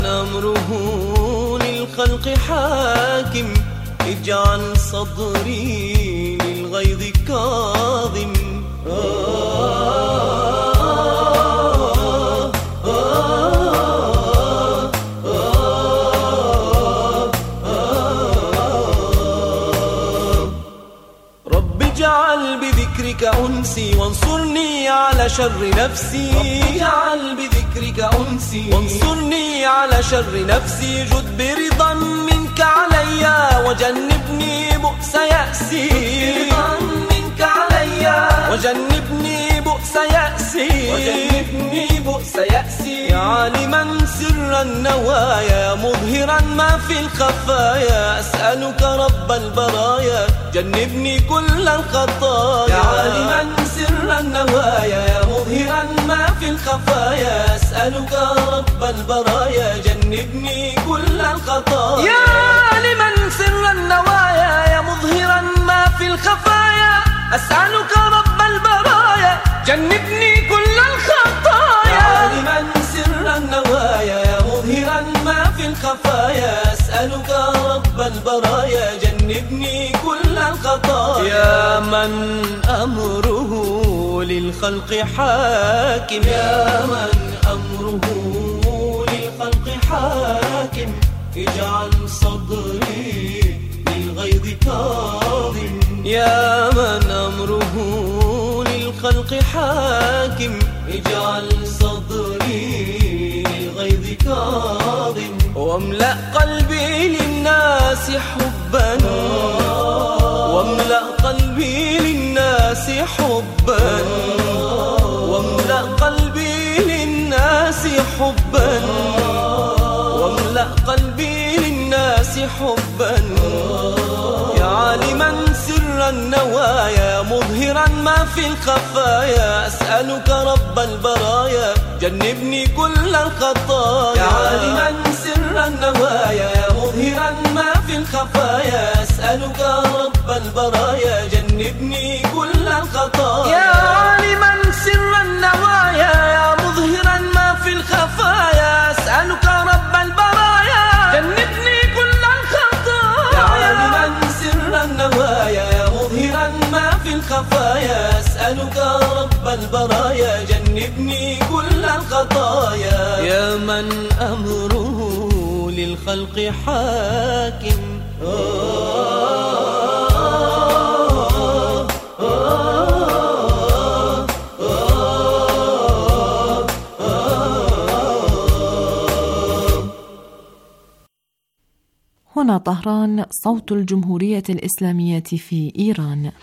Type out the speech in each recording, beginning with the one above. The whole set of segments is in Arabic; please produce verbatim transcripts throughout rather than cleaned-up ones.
أمره للخلق حاكم اجعل صدري للغيظ كاظم. رب اجعل بذكرك أنسي وانصرني على شر نفسي. رب اجعل بذكرك أنسي وانصرني على شر نفسي. جد برضا منك علي وجنبني بؤس يأسي. برضا منك علي وجنبني بؤس يأسي. وجنبني بؤس يأسي. يا عالما سر النوايا مظهرا ما في الخفايا أسألك رب البرايا جنبني كل الخطايا. يا عالما سر النوايا مظهرا ما في الخفايا أسألك رب البرايا جنبني كل الخطايا. يا عالما سر النوايا يا مظهرا ما في الخفايا أسألك رب البرايا جنبني كل الخطايا. يا عالما سر النوايا يا مظهرا ما في الخفايا أسألك رب البرايا جنبني كل الخطايا. يا من أمره للخلق حاكم. يا من أمره للخلق حاكم اجعل صدري للغيظ كاظم. يا من أمره للخلق حاكم اجعل صدري للغيظ كاظم. واملأ قلبي للناس حبا واملأ قلبي للناس حبا واملأ قلبي للناس حبا واملأ قلبي للناس حبا. يا عالما سر النوايا مظهرا ما في الخفايا أسألك رب البرايا جنبني كل الخطايا. يا عالما سر النوايا مظهرا ما في الخفايا أسألك رب البرايا جنبني كل الخطايا. يا عالما سر النوايا مظهرا ما في الخفايا أسألك رب البرايا جنبني كل الخطايا. يا عالما سر النوايا مظهرا ما في الخفايا أسألك رب البرايا جنبني كل الخطايا. يا من أمره للخلق حاكم. هنا طهران، صوت الجمهورية الإسلامية في إيران.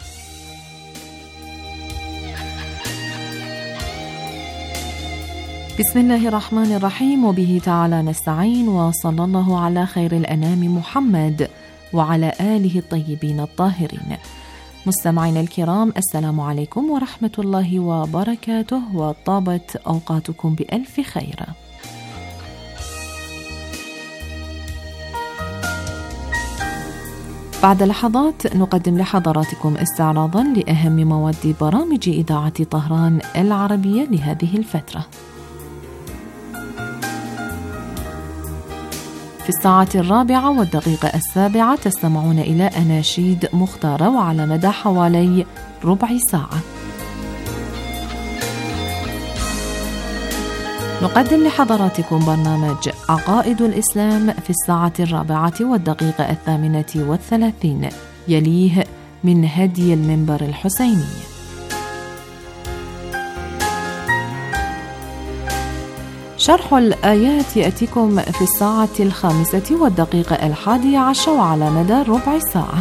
بسم الله الرحمن الرحيم، وبه تعالى نستعين، وصلى الله على خير الأنام محمد وعلى آله الطيبين الطاهرين. مستمعينا الكرام، السلام عليكم ورحمة الله وبركاته، وطابت أوقاتكم بألف خير. بعد لحظات نقدم لحضراتكم استعراضا لأهم مواد برامج إذاعة طهران العربية لهذه الفترة. في الساعة الرابعة والدقيقة السابعة تستمعون إلى أناشيد مختارة وعلى مدى حوالي ربع ساعة. نقدم لحضراتكم برنامج عقائد الإسلام في الساعة الرابعة والدقيقة الثامنة والثلاثين، يليه من هدي المنبر الحسيني. شرح الآيات يأتيكم في الساعة الخامسة والدقيقة الحادية عشر وعلى مدى ربع ساعة.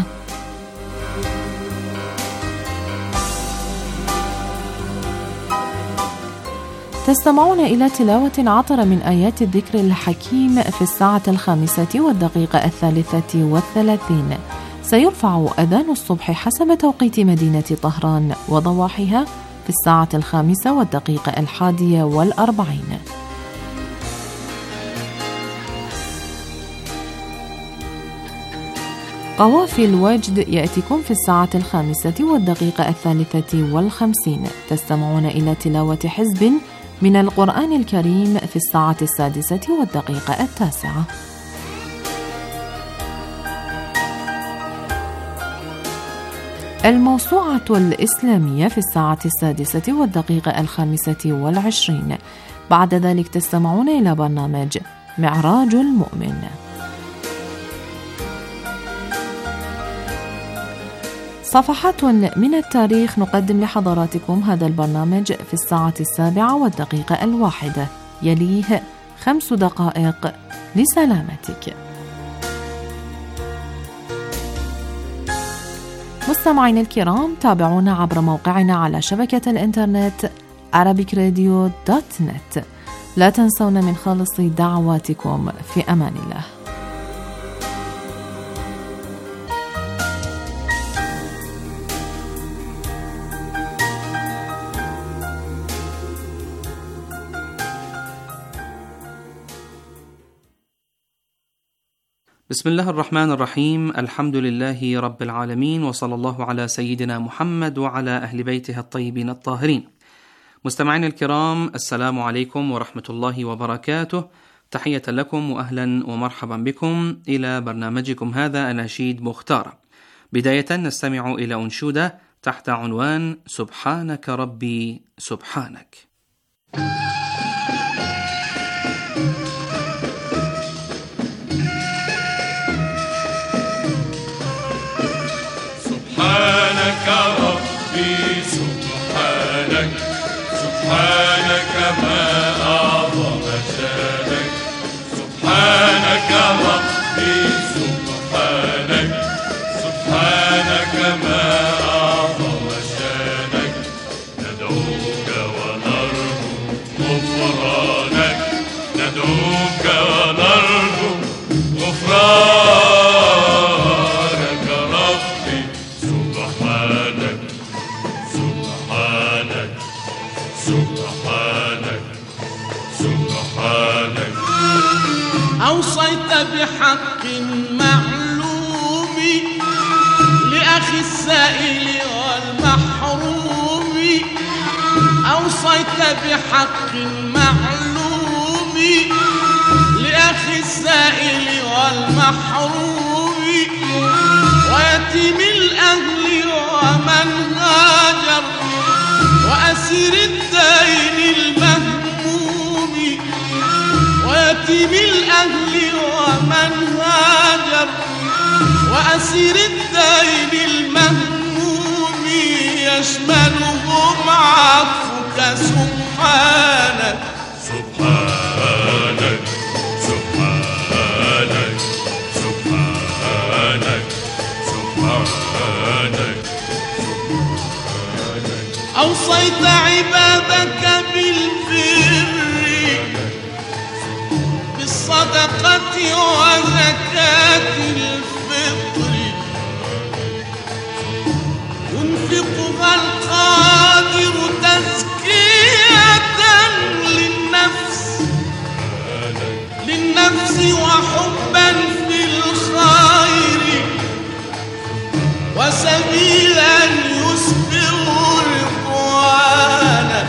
تستمعون إلى تلاوة عطرة من آيات الذكر الحكيم في الساعة الخامسة والدقيقة الثالثة والثلاثين. سيرفع أذان الصبح حسب توقيت مدينة طهران وضواحيها في الساعة الخامسة والدقيقة الحادية والأربعين. قوافي الوجد يأتيكم في الساعة الخامسة والدقيقة الثالثة والخمسين. تستمعون إلى تلاوة حزب من القرآن الكريم في الساعة السادسة والدقيقة التاسعة. الموسوعة الإسلامية في الساعة السادسة والدقيقة الخامسة والعشرين. بعد ذلك تستمعون إلى برنامج معراج المؤمن. صفحات من التاريخ نقدم لحضراتكم هذا البرنامج في الساعة السابعة والدقيقة الواحدة، يليه خمس دقائق لسلامتك. مستمعين الكرام، تابعونا عبر موقعنا على شبكة الإنترنت arabic radio dot net. لا تنسون من خالص دعواتكم. في أمان الله. بسم الله الرحمن الرحيم. الحمد لله رب العالمين، وصلى الله على سيدنا محمد وعلى أهل بيته الطيبين الطاهرين. مستمعين الكرام، السلام عليكم ورحمة الله وبركاته. تحية لكم وأهلا ومرحبا بكم إلى برنامجكم هذا أناشيد مختارة. بداية نستمع إلى أنشودة تحت عنوان سبحانك ربي سبحانك. سبحانك ربي سبحانك، سبحانك ما أعظم شانك. سبحانك ربي سبحانك، سبحانك ما أعظم شانك. ندعوك ونرجو غفرانك، ندعوك ونرجو غفرانك. أوصيت بحق معلوم لأخي السائل والمحروم. أوصيت بحق معلوم لأخي السائل والمحروم، ويتيم الأهل ومن هاجر، وأسير الدين المهموم. ويتيم الأهل ومن هاجر، وأسير الدين المهموم، يشملهم عفوك سبحانك. سبحانك سبحانك سبحانك سبحانك. أوصيت عبادك بالبر، بالصدقة وزكاة الفطر، ينفقها القادر تزكية للنفس، للنفس وحبا في الخير، وسبيلا يسبغ رضوانا.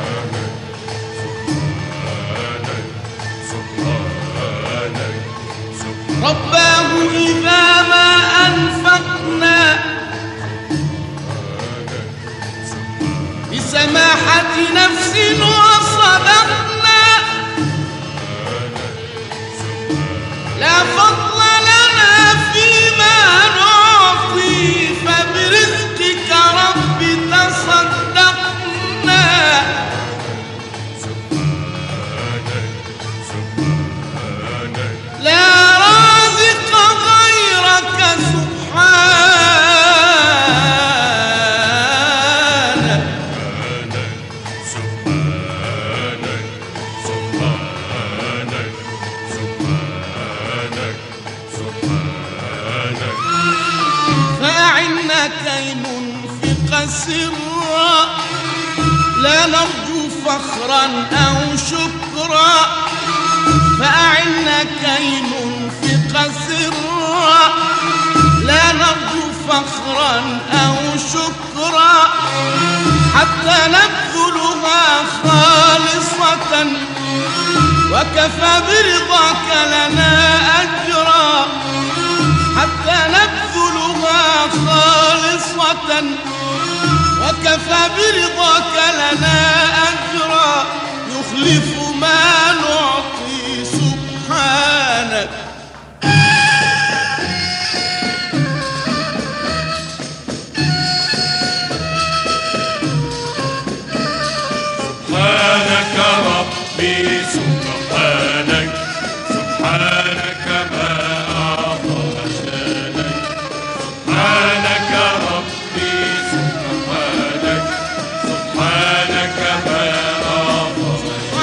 رباه إذا ما أنفقنا بسماحة نفس وصدقنا، لا فضل لنا فيما نعطي، فبرزقك رب تصدقنا. لا رازق غيرك سبحانك. سبحانك سبحانك سبحانك سبحانك. فأعنا كي ننفق سرا، لا نرجو فخرا أو شكرا. فأعنا كي ننفق سرا، لا نرجو فخرا أو شكرا، حتى نبقى نبذلها خالصة وكفى برضاك لنا أجرا، حتى نبذلها خالصة وكفى برضاك لنا أجرا، يخلف ما نعطي سبحانك. سبحانك ربي سبحانك، سبحانك ما أعظم شانك، سبحانك ربي سبحانك، سبحانك ما أعظم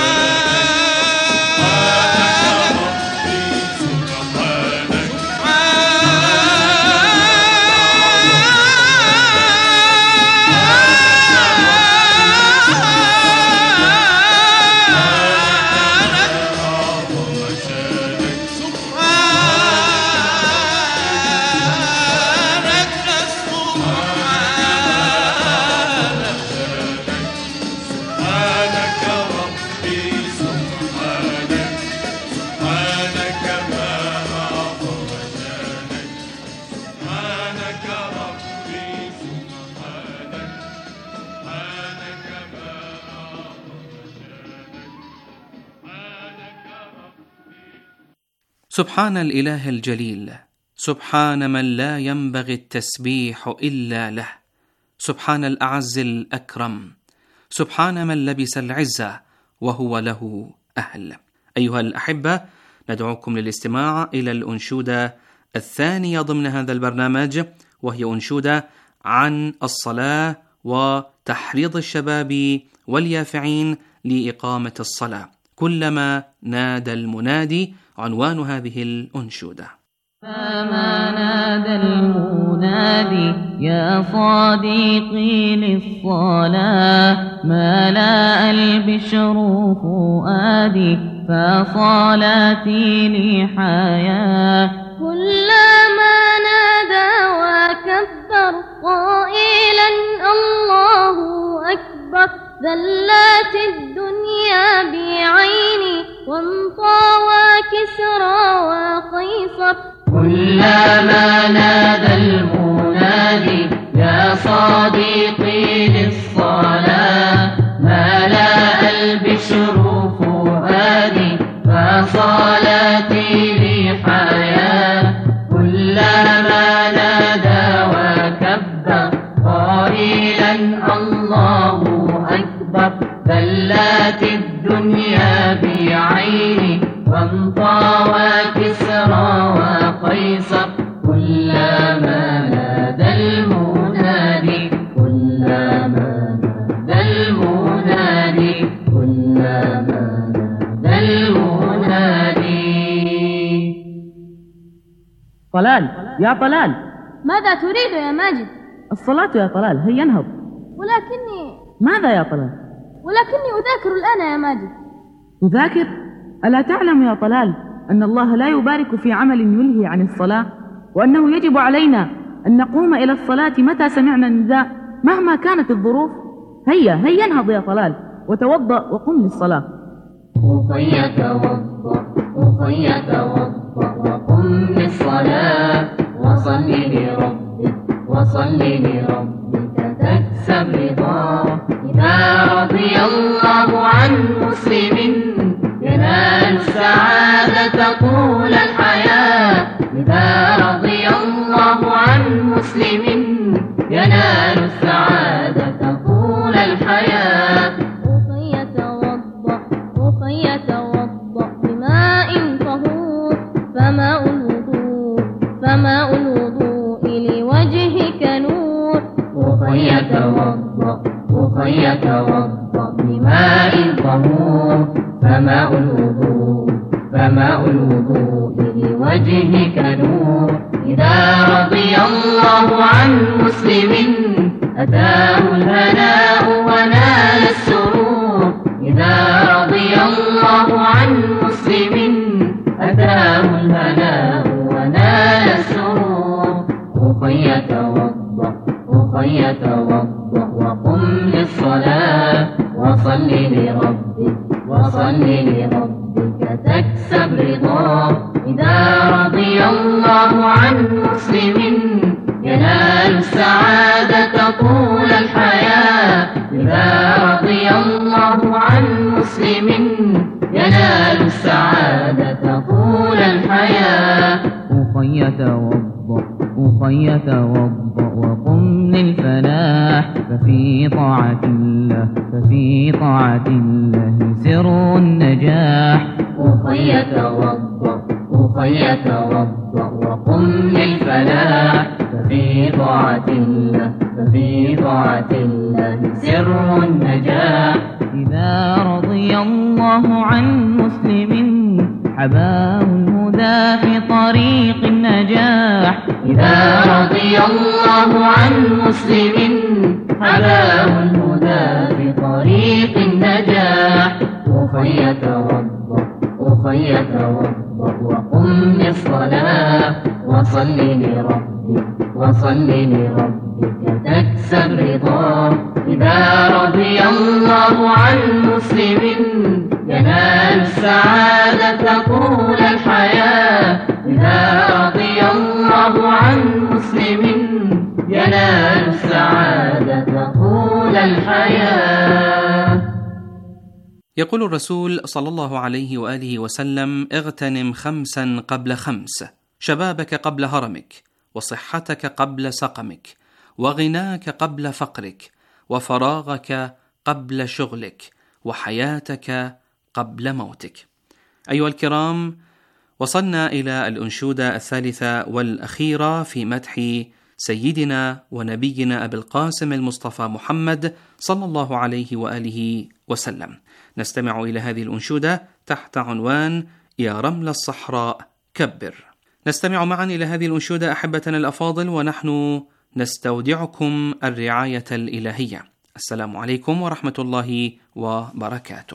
سبحان الإله الجليل، سبحان من لا ينبغي التسبيح إلا له، سبحان الأعز الأكرم، سبحان من لبس العزة وهو له أهل. أيها الأحبة، ندعوكم للاستماع إلى الأنشودة الثانية ضمن هذا البرنامج، وهي أنشودة عن الصلاة وتحريض الشباب واليافعين لإقامة الصلاة. كلما نادى المنادي عنوان هذه الأنشودة. كلما نادى المنادي يا صديقي للصلاة، ملأ البشر فؤادي فصلاتي لي حياة. كلما نادى وكبر قائلا الله أكبر، ذلات الدنيا بعيني وانطوى كسرى وقيصر. كلما نادى المنادي يا صديقي للصلاة، ملأ البشر فؤادي فصلاتي لي حياة. كلما نادى وكبر قائلا الله أكبر، ذلات الدنيا بعيني وانطوى كسرى وقيصر. كلما نادى المنادي، كلما نادى المنادي، كلما نادى المنادي. طلال يا طلال، ماذا تريد يا ماجد؟ الصلاة يا طلال، هيا انهض. ولكني ماذا يا طلال؟ ولكني أذاكر الآن يا ماجد. تذاكر؟ ألا تعلم يا طلال أن الله لا يبارك في عمل يلهي عن الصلاة، وأنه يجب علينا أن نقوم إلى الصلاة متى سمعنا النداء مهما كانت الظروف؟ هيا هيا انهض يا طلال وتوضأ وقم للصلاة. أخي توضأ، أخي توضأ وقم للصلاة، وصل لربك، وصل لربك تكسب رضاه. إذا رضي الله عن مسلم ينال السعادة طول الحياة. إذا رضي الله عن مسلم ينال السعادة طول الحياة. أخي توضأ، أخي توضأ بماء طهور، فماء الوضوء، فماء الوضوء لوجهك نور. أخي توضأ، أخي توضأ بماء طهور، فماء الوضوء، فماء الوضوء لوجهك نور. إذا رضي الله عن مسلم أتاه الهناء ونال السرور. إذا رضي الله عن مسلم أتاه الهناء ونال السرور. أخي توضأ، أخي توضأ وقم للصلاة وصل لربك وصل لربك تكسب رضاه. إذا رضي الله عن مسلم ينال السعادة طول الحياة. إذا رضي الله عن مسلم ينال السعادة طول الحياة. أخي توضأ أخي توضأ وقم للفلاح ففي طاعة الله ففي طاعة الله سر النجاح. أخي توضأ أخي توضأ وقم للفلاح ففي طاعة الله ففي طاعة الله سر النجاح. إذا رضي الله عن مسلم حباه الهدى في طريق النجاح. إذا رضي الله عن مسلم حباه الهدى في طريق النجاح. أخي توضأ أخي توضأ وقم للصلاة وصل لربك وصل لربك تكسب رضاه. إذا رضي الله عن مسلم ينال السعادة طول الحياة. إذا رضي الله عن مسلم ينال السعادة طول الحياة. يقول الرسول صلى الله عليه وآله وسلم: اغتنم خمسا قبل خمس، شبابك قبل هرمك، وصحتك قبل سقمك، وغناك قبل فقرك، وفراغك قبل شغلك، وحياتك قبل موتك. أيها الكرام، وصلنا إلى الأنشودة الثالثة والأخيرة في مدح سيدنا ونبينا أبي القاسم المصطفى محمد صلى الله عليه وآله وسلم. نستمع إلى هذه الأنشودة تحت عنوان يا رمل الصحراء كبر. نستمع معا إلى هذه الأنشودة أحبتنا الأفاضل، ونحن نستودعكم الرعاية الإلهية. السلام عليكم ورحمة الله وبركاته.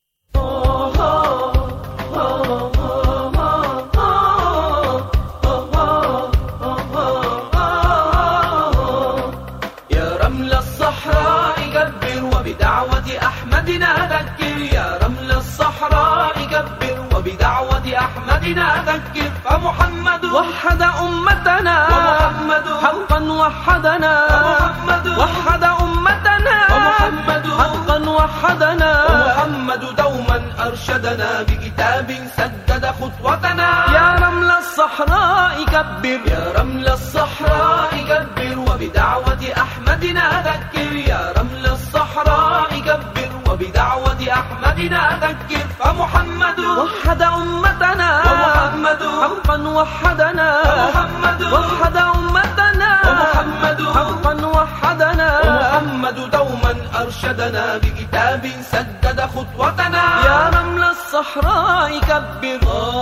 يا رمل الصحراء كبر وبدعوة أحمدنا ذكر. يا رمل الصحراء كبر وبدعوة أحمدنا ذكر. فمحمد وحد أمتنا ومحمد حقا وحدنا. ومحمد وحد أمتنا ومحمد حقا وحدنا. ومحمد دوما أرشدنا بكتاب سدد خطوتنا. يا رمل الصحراء كبر يا رمل الصحراء كبر وبدعوة أحمدنا ذكر. يا رمل الصحراء كبر وبدعوة أحمدنا ذكر. فمحمد وحد أمتنا ومحمد حقا وحدنا. ومحمد وحد أمتنا ومحمد حقا وحدنا. ومحمد دوما أرشدنا بكتاب سدد خطوتنا. يا رمل الصحراء كبر.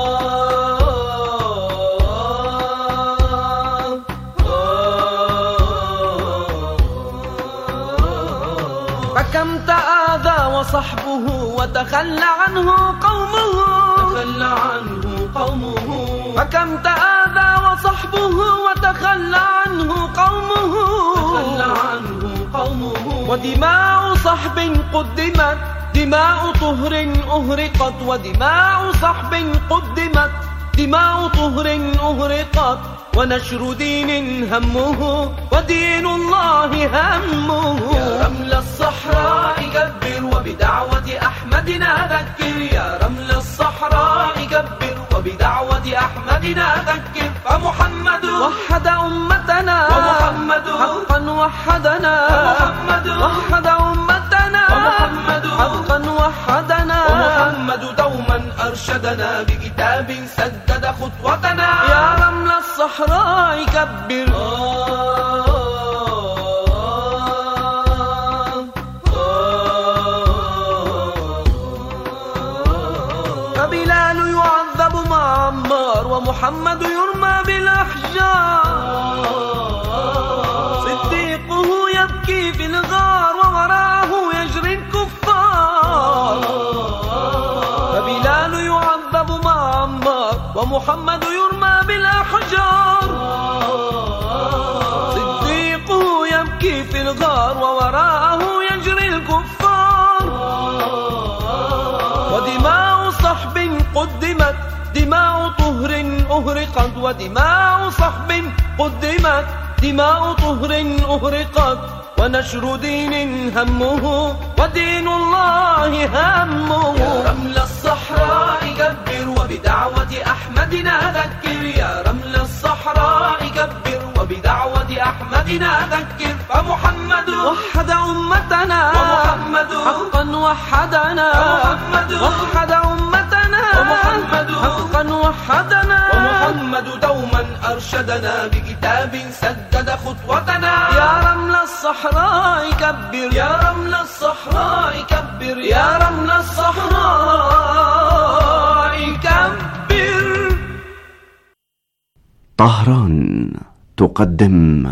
فكم تآذى وصحبه وتخلى عنه قومه. تخلى عنه قومه. فكم تآذى وصحبه وتخلى عنه قومه. تخلى عنه قومه. ودماء صحب قدمت دماء طهر أهرقت. ودماء صحب قدمت دماء طهر أهرقت. ونشر دين همه ودين الله همه. يا رمل الصحراء كبر وبدعوة أحمدنا ذكر. يا رمل الصحراء كبر وبدعوة أحمدنا ذكر. فمحمد وحد أمتنا ومحمد حقا وحدنا. ومحمد وحد أمتنا ومحمد حقا وحدنا. ومحمد دوما أرشدنا بكتاب سدد خطوتنا. يا رمل الصحراء كبر. فبلال يعذب مع عمار ومحمد يرمى بالأحجار. صديقه يبكي في الغار ووراءه يجري الكفار. فبلال يعذب مع عمار ومحمد يرمى بالأحجار. صديقه يبكي أحرقت ودماء صحب قدمت، دماء طهر أهرقت، ونشر دين همه ودين الله همه. يا رمل الصحراء كبر وبدعوة أحمدنا ذكر، يا رمل الصحراء كبر وبدعوة أحمدنا ذكر. فمحمد وحد أمتنا، ومحمد حقا وحدنا، ومحمد وحد أمتنا، ومحمد حقا وحدنا، ومحمد دوما أرشدنا بكتاب سدد خطوتنا. يا رمل الصحراء كبر، يا رمل الصحراء كبر، يا رمل الصحراء كبر. طهران تقدم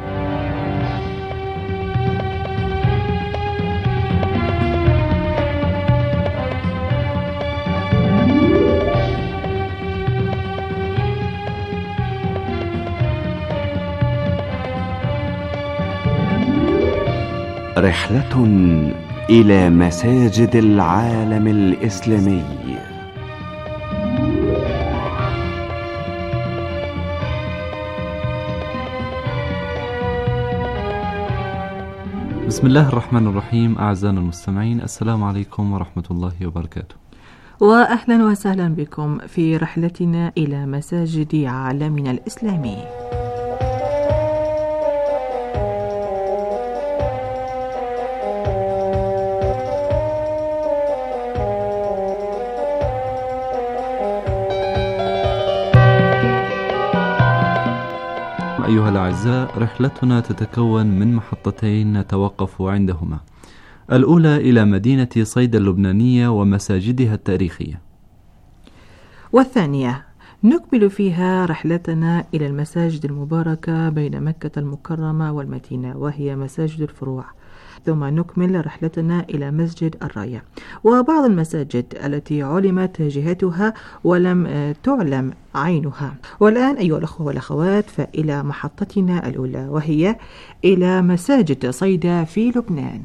رحلة إلى مساجد العالم الإسلامي. بسم الله الرحمن الرحيم. أعزائنا المستمعين، السلام عليكم ورحمة الله وبركاته، وأهلا وسهلا بكم في رحلتنا إلى مساجد عالمنا الإسلامي. أيها الأعزاء، رحلتنا تتكون من محطتين نتوقف عندهما. الأولى إلى مدينة صيدا اللبنانية ومساجدها التاريخية، والثانية نكمل فيها رحلتنا إلى المساجد المباركة بين مكة المكرمة والمدينة، وهي مساجد الفروع، ثم نكمل رحلتنا إلى مسجد الراية وبعض المساجد التي علمت جهتها ولم تعلم عينها. والآن أيها الأخوة والأخوات، فإلى محطتنا الأولى، وهي إلى مساجد صيدا في لبنان.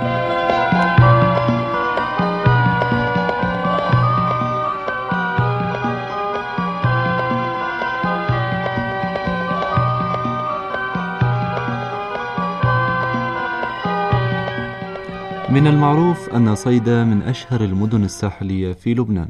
من المعروف أن صيدا من أشهر المدن الساحلية في لبنان،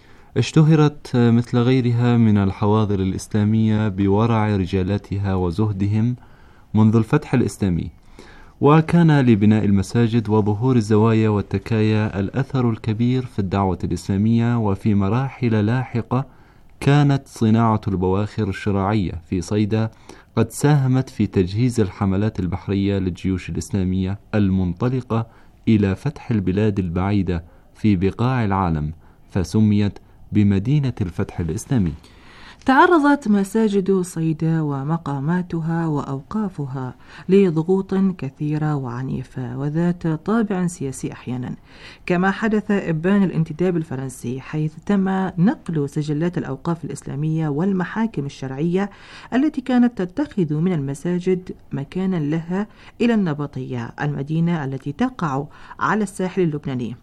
اشتهرت مثل غيرها من الحواضر الإسلامية بورع رجالاتها وزهدهم منذ الفتح الإسلامي، وكان لبناء المساجد وظهور الزوايا والتكايا الأثر الكبير في الدعوة الإسلامية. وفي مراحل لاحقة كانت صناعة البواخر الشراعية في صيدا قد ساهمت في تجهيز الحملات البحرية للجيوش الإسلامية المنطلقة إلى فتح البلاد البعيدة في بقاع العالم، فسميت بمدينة الفتح الإسلامي. تعرضت مساجد صيدا ومقاماتها وأوقافها لضغوط كثيرة وعنيفة وذات طابع سياسي أحيانا، كما حدث إبان الانتداب الفرنسي، حيث تم نقل سجلات الأوقاف الإسلامية والمحاكم الشرعية التي كانت تتخذ من المساجد مكانا لها إلى النبطية، المدينة التي تقع على الساحل اللبناني،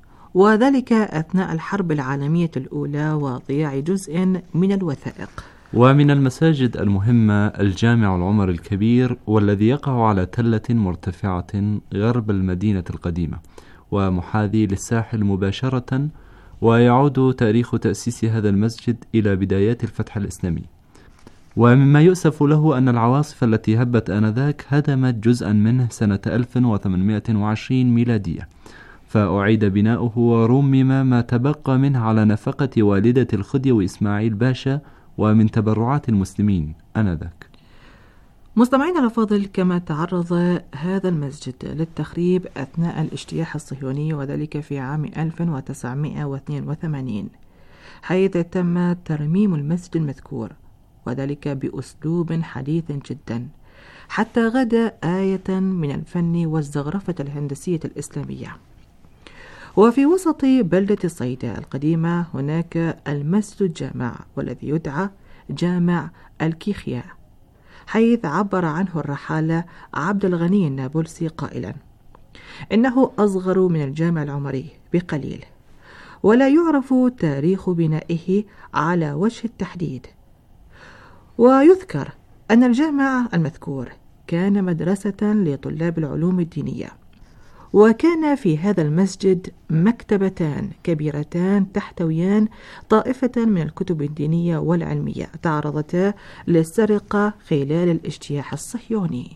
وذلك أثناء الحرب العالمية الأولى وضياع جزء من الوثائق. ومن المساجد المهمة الجامع العمر الكبير، والذي يقع على تلة مرتفعة غرب المدينة القديمة ومحاذي للساحل مباشرة، ويعود تاريخ تأسيس هذا المسجد إلى بدايات الفتح الإسلامي. ومما يؤسف له أن العواصف التي هبت آنذاك هدمت جزءا منه سنة ألف وثمانمائة وعشرين ميلادية، فأعيد بناؤه ورمم ما تبقى منه على نفقة والدة الخديوي إسماعيل باشا ومن تبرعات المسلمين آنذاك. مستمعينا الأفاضل، كما تعرض هذا المسجد للتخريب أثناء الاجتياح الصهيوني، وذلك في عام ألف وتسعمائة واثنين وثمانين، حيث تم ترميم المسجد المذكور، وذلك بأسلوب حديث جدا، حتى غدا آية من الفن والزخرفة الهندسية الإسلامية. وفي وسط بلدة صيدا القديمة هناك المسجد الجامع، والذي يدعى جامع الكيخيا، حيث عبر عنه الرحالة عبد الغني النابلسي قائلا: إنه أصغر من الجامع العمري بقليل، ولا يعرف تاريخ بنائه على وجه التحديد، ويذكر أن الجامع المذكور كان مدرسة لطلاب العلوم الدينية، وكان في هذا المسجد مكتبتان كبيرتان تحتويان طائفة من الكتب الدينية والعلمية تعرضتا للسرقة خلال الاجتياح الصهيوني.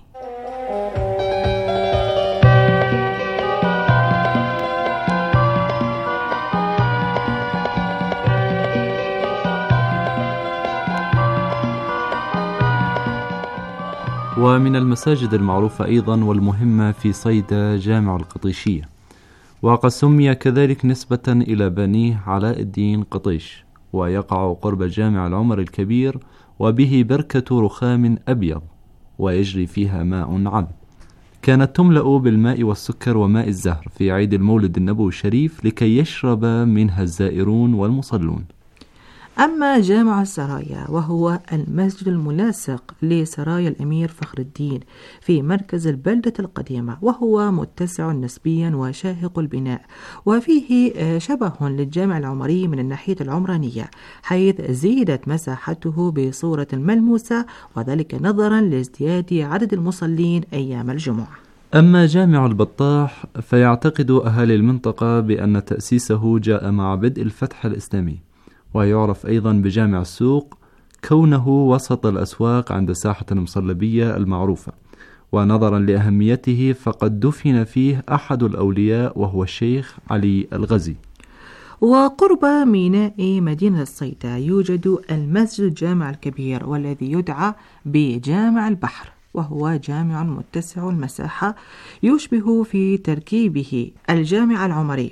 ومن المساجد المعروفة أيضا والمهمة في صيدا جامع القطيشية، وقد سمي كذلك نسبة إلى بنيه علاء الدين قطيش، ويقع قرب جامع العمر الكبير، وبه بركة رخام أبيض ويجري فيها ماء عذب، كانت تملأ بالماء والسكر وماء الزهر في عيد المولد النبوي الشريف لكي يشرب منها الزائرون والمصلون. أما جامع السرايا وهو المسجد الملاصق لسرايا الأمير فخر الدين في مركز البلدة القديمة، وهو متسع نسبيا وشاهق البناء، وفيه شبه للجامع العمري من الناحية العمرانية، حيث زيدت مساحته بصورة ملموسة، وذلك نظرا لازدياد عدد المصلين أيام الجمعة. أما جامع البطاح فيعتقد أهالي المنطقة بأن تأسيسه جاء مع بدء الفتح الإسلامي، ويعرف أيضا بجامع السوق كونه وسط الأسواق عند ساحة المصلبية المعروفة، ونظرا لأهميته فقد دفن فيه أحد الأولياء وهو الشيخ علي الغزي. وقرب ميناء مدينة الصيدا يوجد المسجد الجامع الكبير والذي يدعى بجامع البحر، وهو جامع متسع المساحة يشبه في تركيبه الجامع العمري،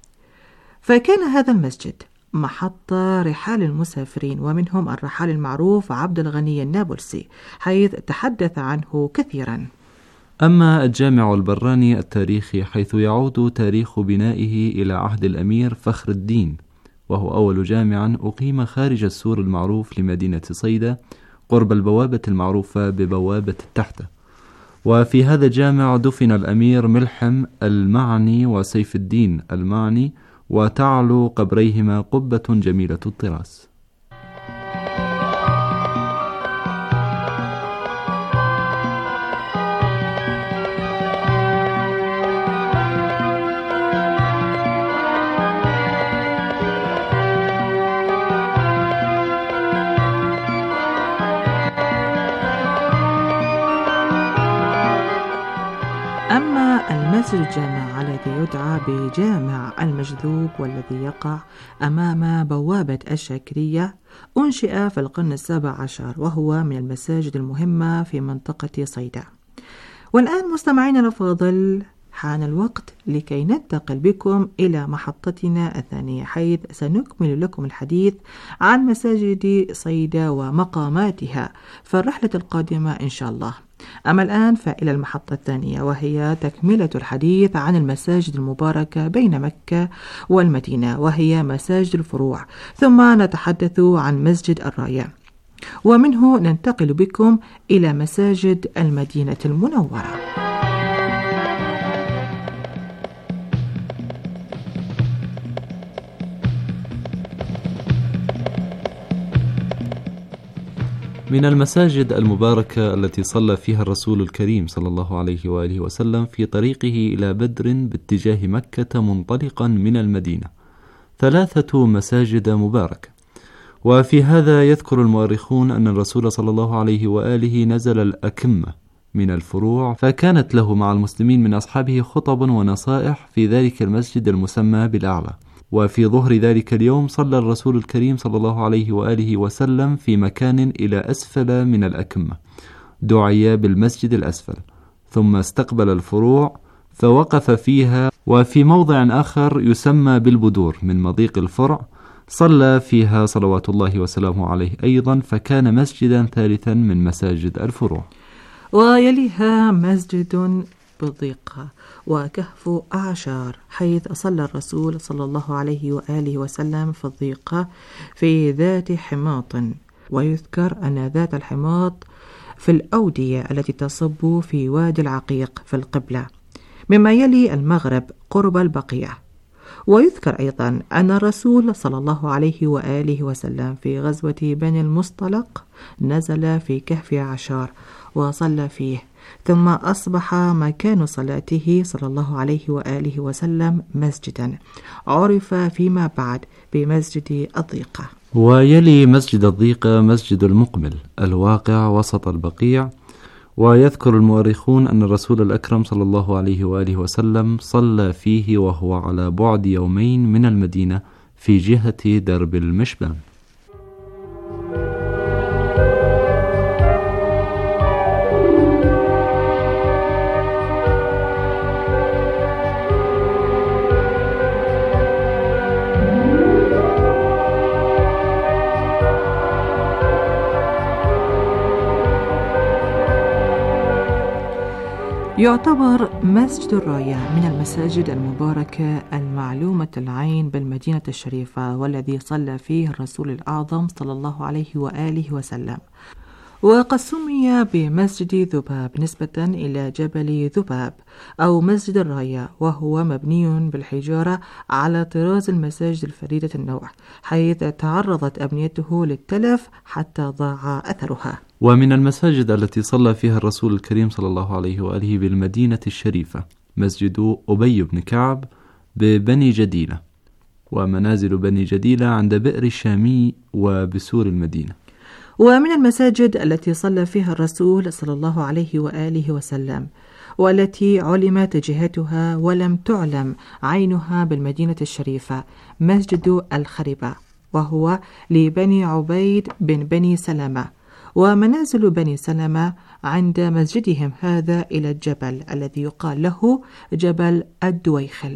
فكان هذا المسجد محطة رحال المسافرين، ومنهم الرحال المعروف عبد الغني النابلسي، حيث تحدث عنه كثيرا. أما الجامع البراني التاريخي حيث يعود تاريخ بنائه إلى عهد الأمير فخر الدين، وهو أول جامع أقيم خارج السور المعروف لمدينة صيدا قرب البوابة المعروفة ببوابة التحتة. وفي هذا الجامع دفن الأمير ملحم المعني وسيف الدين المعني، وتعلو قبريهما قبة جميلة الطراز. أما المسجد الجامع الذي يدعى بجامع المجذوب والذي يقع أمام بوابة الشاكرية أنشئ في القرن السابع عشر، وهو من المساجد المهمة في منطقة صيدا. والآن مستمعينا الأفاضل، حان الوقت لكي ننتقل بكم إلى محطتنا الثانية، حيث سنكمل لكم الحديث عن مساجد صيدا ومقاماتها في الرحلة القادمة إن شاء الله. أما الآن فإلى المحطة الثانية، وهي تكملة الحديث عن المساجد المباركة بين مكة والمدينة، وهي مساجد الفروع، ثم نتحدث عن مسجد الراية، ومنه ننتقل بكم إلى مساجد المدينة المنورة. من المساجد المباركة التي صلى فيها الرسول الكريم صلى الله عليه وآله وسلم في طريقه إلى بدر باتجاه مكة منطلقا من المدينة ثلاثة مساجد مباركة. وفي هذا يذكر المؤرخون أن الرسول صلى الله عليه وآله نزل الأكمة من الفروع، فكانت له مع المسلمين من أصحابه خطب ونصائح في ذلك المسجد المسمى بالأعلى. وفي ظهر ذلك اليوم صلى الرسول الكريم صلى الله عليه وآله وسلم في مكان إلى أسفل من الأكمة دعي بالمسجد الأسفل، ثم استقبل الفروع فوقف فيها، وفي موضع آخر يسمى بالبدور من مضيق الفرع صلى فيها صلوات الله وسلامه عليه أيضا، فكان مسجدا ثالثا من مساجد الفروع. ويليها مسجد بالضيقة وكهف أعشار، حيث صلى الرسول صلى الله عليه وآله وسلم في الضيقة في ذات حماط، ويذكر أن ذات الحماط في الأودية التي تصب في وادي العقيق في القبلة، مما يلي المغرب قرب البقيع. ويذكر أيضا أن الرسول صلى الله عليه وآله وسلم في غزوة بني المصطلق نزل في كهف عشار وصلى فيه، ثم أصبح مكان صلاته صلى الله عليه وآله وسلم مسجدا عرف فيما بعد بمسجد الضيقة. ويلي مسجد الضيقة مسجد المقمل الواقع وسط البقيع. ويذكر المؤرخون أن الرسول الأكرم صلى الله عليه وآله وسلم صلى فيه وهو على بعد يومين من المدينة في جهة درب المشبان. يعتبر مسجد الراية من المساجد المباركة المعلومة العين بالمدينة الشريفة، والذي صلى فيه الرسول الأعظم صلى الله عليه وآله وسلم، وقد سمي بمسجد ذباب نسبة إلى جبل ذباب أو مسجد الراية، وهو مبني بالحجارة على طراز المساجد الفريدة النوع، حيث تعرضت أبنيته للتلف حتى ضاع أثرها. ومن المساجد التي صلى فيها الرسول الكريم صلى الله عليه وآله بالمدينة الشريفة مسجد أبي بن كعب ببني جديلة، ومنازل بني جديلة عند بئر الشامي وبسور المدينة. ومن المساجد التي صلى فيها الرسول صلى الله عليه وآله وسلم والتي علمت جهتها ولم تعلم عينها بالمدينة الشريفة مسجد الخربة، وهو لبني عبيد بن بني سلمة، ومنازل بني سلمة عند مسجدهم هذا إلى الجبل الذي يقال له جبل الدويخل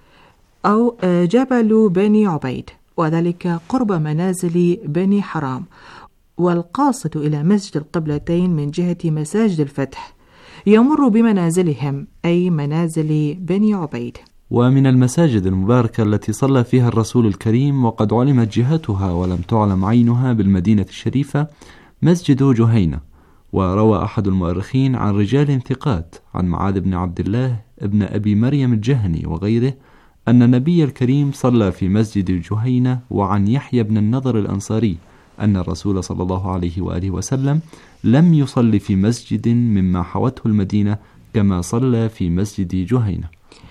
أو جبل بني عبيد، وذلك قرب منازل بني حرام، والقاصد إلى مسجد القبلتين من جهة مساجد الفتح يمر بمنازلهم أي منازل بني عبيد. ومن المساجد المباركة التي صلى فيها الرسول الكريم وقد علمت جهتها ولم تعلم عينها بالمدينة الشريفة مسجد جهينة. وروى أحد المؤرخين عن رجال ثقات عن معاذ بن عبد الله ابن أبي مريم الجهني وغيره أن النبي الكريم صلى في مسجد جهينة، وعن يحيى بن النضر الأنصاري أن الرسول صلى الله عليه وآله وسلم لم يصلي في مسجد مما حوته المدينة كما صلى في مسجد جهينة.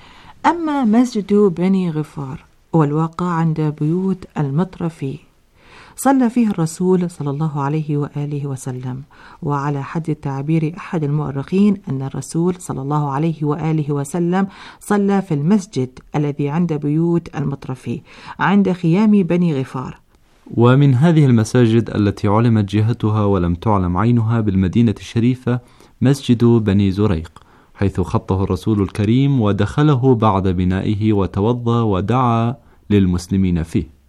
أما مسجد بني غفار والواقع عند بيوت المطرفي صلى فيه الرسول صلى الله عليه وآله وسلم، وعلى حد تعبير أحد المؤرخين أن الرسول صلى الله عليه وآله وسلم صلى في المسجد الذي عند بيوت المطرفي عند خيام بني غفار. ومن هذه المساجد التي علمت جهتها ولم تعلم عينها بالمدينة الشريفة مسجد بني زريق، حيث خطه الرسول الكريم ودخله بعد بنائه وتوضى ودعا للمسلمين فيه.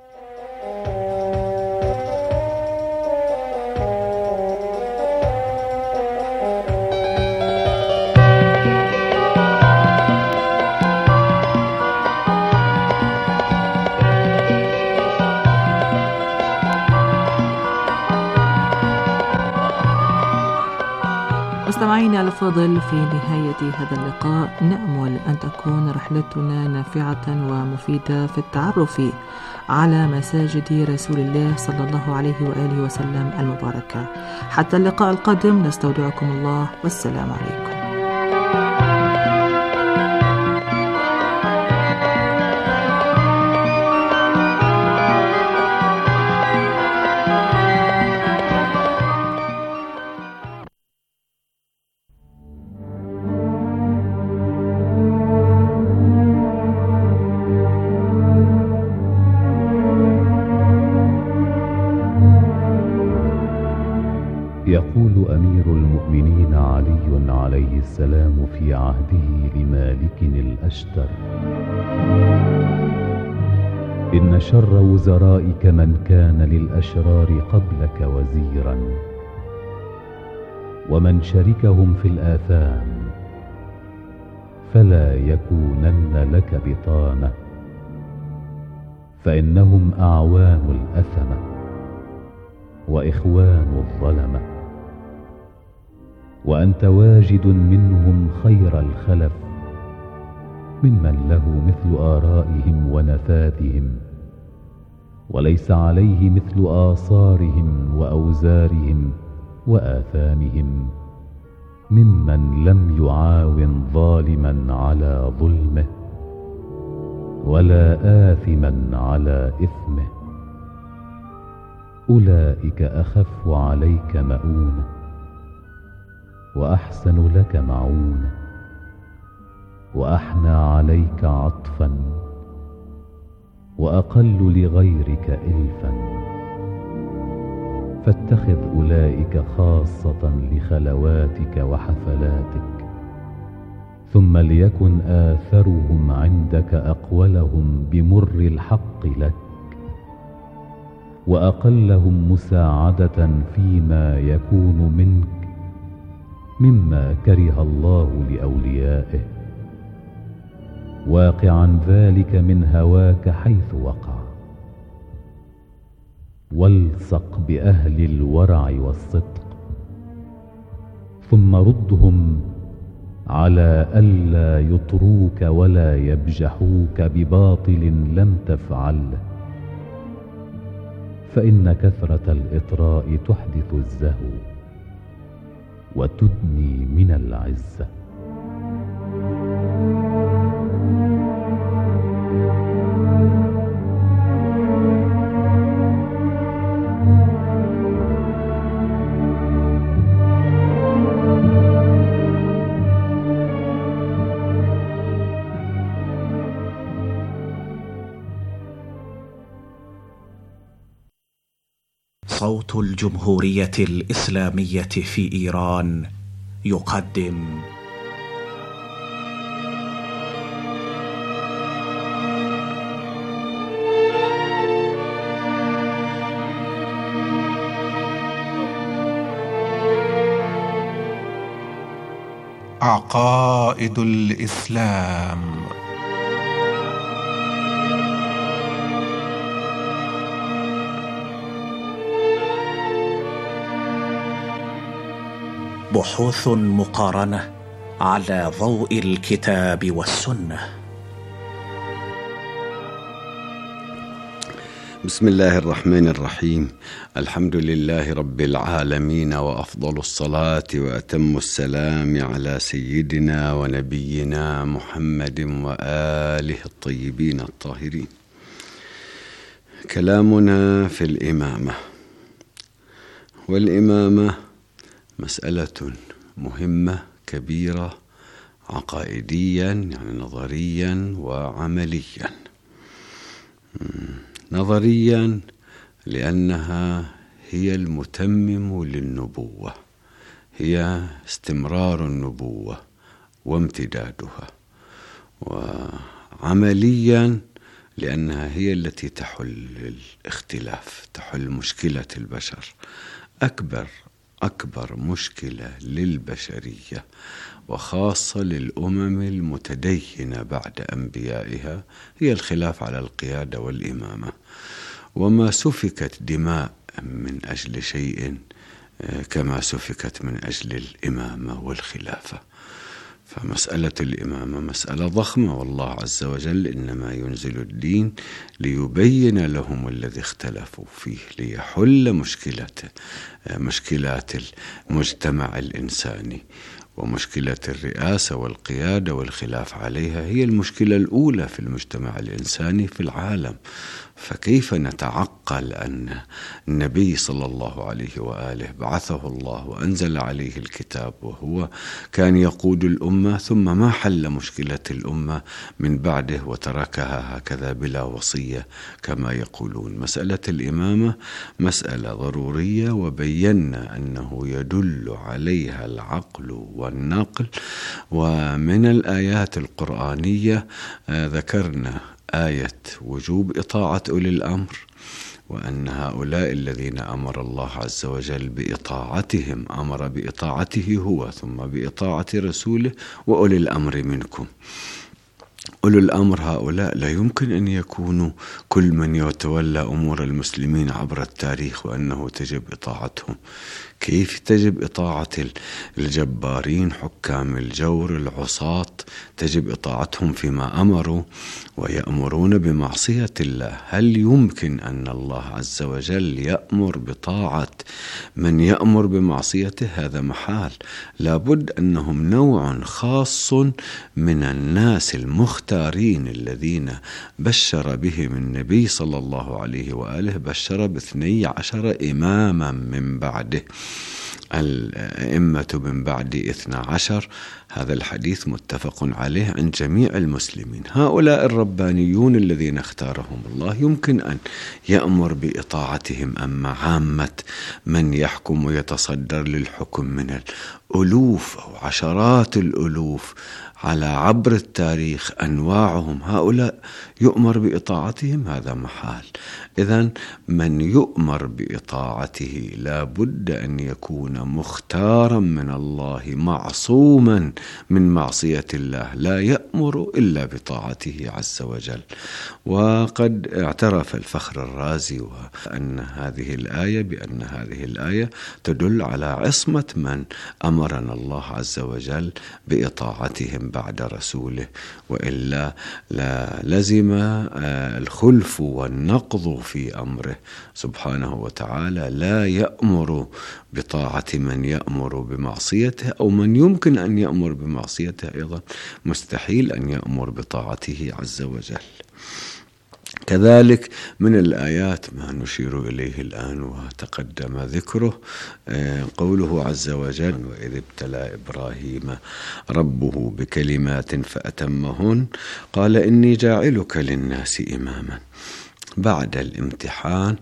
مستمعينا الفاضل، في نهاية هذا اللقاء نأمل أن تكون رحلتنا نافعة ومفيدة في التعرف على مساجد رسول الله صلى الله عليه وآله وسلم المباركة. حتى اللقاء القادم نستودعكم الله، والسلام عليكم. يقول أمير المؤمنين علي عليه السلام في عهده لمالك الأشتر: إن شر وزرائك من كان للأشرار قبلك وزيرا، ومن شركهم في الآثام فلا يكونن لك بطانة، فإنهم أعوان الأثمة وإخوان الظلمة، وأنت واجد منهم خير الخلف ممن له مثل آرائهم ونفاذهم، وليس عليه مثل آثارهم وأوزارهم وآثامهم، ممن لم يعاون ظالما على ظلمه ولا آثما على إثمه. أولئك أخف عليك مؤونة وأحسن لك معونة وأحنى عليك عطفا وأقل لغيرك إلفا. فاتخذ أولئك خاصة لخلواتك وحفلاتك، ثم ليكن آثرهم عندك أقولهم بمر الحق لك، وأقلهم مساعدة فيما يكون منك مما كره الله لأوليائه، واقعا ذلك من هواك حيث وقع. والصق بأهل الورع والصدق، ثم ردهم على ألا يطروك ولا يبجحوك بباطل لم تفعله، فإن كثرة الإطراء تحدث الزهو وتدني من العزة. صوت الجمهورية الإسلامية في إيران يقدم عقائد الإسلام. بحوث مقارنة على ضوء الكتاب والسنة. بسم الله الرحمن الرحيم. الحمد لله رب العالمين، وأفضل الصلاة وأتم السلام على سيدنا ونبينا محمد وآله الطيبين الطاهرين. كلامنا في الإمامة، والإمامة مسألة مهمة كبيرة عقائديا، يعني نظريا وعمليا. نظريا لأنها هي المتمم للنبوة، هي استمرار النبوة وامتدادها. وعمليا لأنها هي التي تحل الاختلاف، تحل مشكلة البشر. أكبر أكبر مشكلة للبشرية وخاصة للأمم المتدينة بعد أنبيائها هي الخلاف على القيادة والإمامة، وما سفكت دماء من أجل شيء كما سفكت من أجل الإمامة والخلافة. فمسألة الإمامة مسألة ضخمة، والله عز وجل إنما ينزل الدين ليبين لهم الذي اختلفوا فيه، ليحل مشكلة مشكلات المجتمع الإنساني. ومشكلة الرئاسة والقيادة والخلاف عليها هي المشكلة الأولى في المجتمع الإنساني في العالم. فكيف نتعقل أن النبي صلى الله عليه وآله بعثه الله وأنزل عليه الكتاب وهو كان يقود الأمة، ثم ما حل مشكلة الأمة من بعده وتركها هكذا بلا وصية كما يقولون؟ مسألة الإمامة مسألة ضرورية، وبينا أنه يدل عليها العقل والنقل. ومن الآيات القرآنية ذكرنا آية وجوب إطاعة أولي الأمر، وأن هؤلاء الذين أمر الله عز وجل بإطاعتهم أمر بإطاعته هو ثم بإطاعة رسوله وأولي الأمر منكم. أولو الأمر هؤلاء لا يمكن أن يكونوا كل من يتولى أمور المسلمين عبر التاريخ وأنه تجب إطاعتهم. كيف تجب إطاعة الجبارين حكام الجور العصاة؟ تجب إطاعتهم فيما أمروا ويأمرون بمعصية الله. هل يمكن أن الله عز وجل يأمر بطاعة من يأمر بمعصيته؟ هذا محال. لابد أنهم نوع خاص من الناس المختارين الذين بشر بهم النبي صلى الله عليه وآله، بشر باثني عشر إماما من بعده، الأئمة من بعد اثنى عشر. هذا الحديث متفق عليه عند جميع المسلمين. هؤلاء الربانيون الذين اختارهم الله يمكن أن يأمر بإطاعتهم، أما عامة من يحكم ويتصدر للحكم من الألوف أو عشرات الألوف على عبر التاريخ أنواعهم، هؤلاء يؤمر بإطاعتهم؟ هذا محال. إذن من يؤمر بإطاعته لا بد أن يكون مختارا من الله، معصوما من معصية الله، لا يأمر إلا بطاعته عز وجل. وقد اعترف الفخر الرازي وأن هذه الآية بأن هذه الآية تدل على عصمة من أمرنا الله عز وجل بإطاعتهم بعد رسوله، وإلا لا لزم الخلف والنقض في أمره سبحانه وتعالى. لا يأمر بطاعة من يأمر بمعصيته، أو من يمكن أن يأمر بمعصيته أيضا مستحيل أن يأمر بطاعته عز وجل. كذلك من الآيات ما نشير إليه الآن وتقدم ذكره قوله عز وجل: وإذ ابتلى إبراهيم ربه بكلمات فأتمهن قال إني جاعلك للناس إماما. بعد الامتحان